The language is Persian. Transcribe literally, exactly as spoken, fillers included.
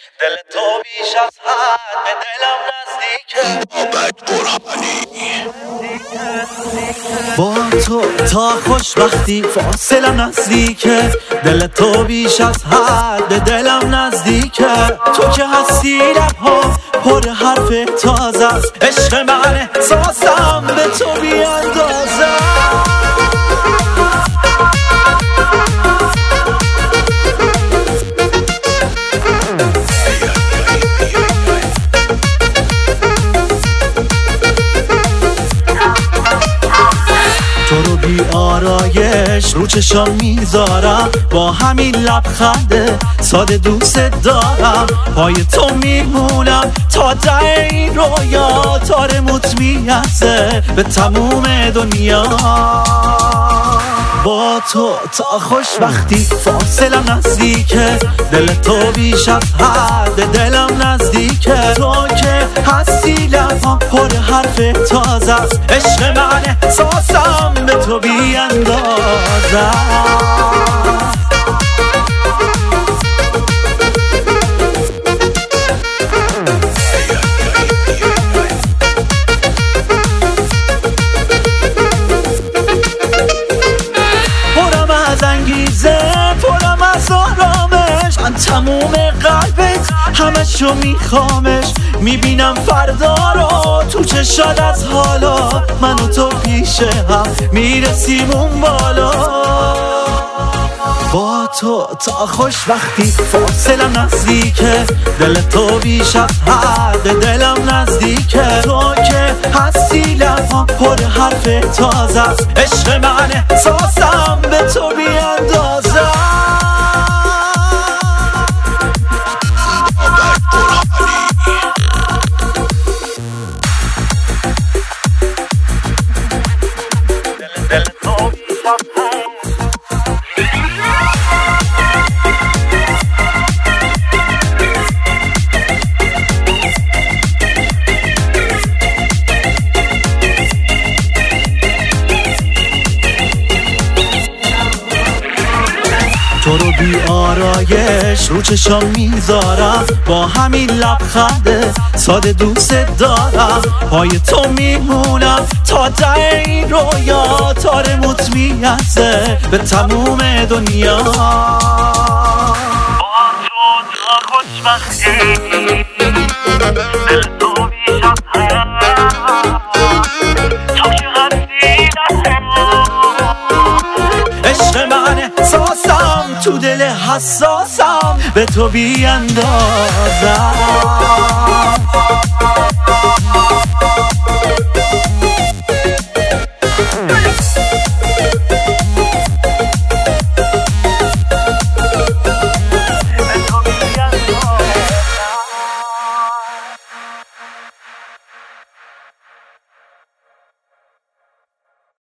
دل تو بیش از حد به دلم نزدیکه. بابک برهانی با تو تا خوشبختی فاصلم نزدیکه. دل تو بیش از حد به دلم نزدیکه. تو که هستی لبها پر حرف تازه است. عشق من احساسم به تو بی اندازه. تو رو بی آرایش رو چشم میذارم. با همین لبخنده ساده دوست دارم. پای تو میمونم تا ته این رویا. تارموت میرسه به تموم دنیا. با تو تا خوشبختی فاصلم نزدیکه. دل تو بیش از حد دلم نزدیکه. تو که هستی لبها پر حرف تازه است. عشق من احساسم به تو بی اندازه. پرم از آرامش. من تموم قلبت همشو میخوامش. میبینم فردا رو تو چشات از حالا. من و تو پیش هم میرسیم اون بالا. با تو تا خوشبختی فاصلم نزدیکه. دل تو بیش از حد دلم نزدیکه. تو که هستی لبها پر حرف تازه است. عشق من احساسم به تو بی اندازه. دل تو بیش از حد. تو رو بی آرایش رو چشم میذارم. با همین لبخنده ساده دوست دارم. پای تو میمونم تا ته این رویا. تارموت میرسه به تموم دنیا. با تو تا خوشبختی دل تو بیش از حد. تو که هستی عشق من احساسم تو دل حساسم به تو بی اندازه.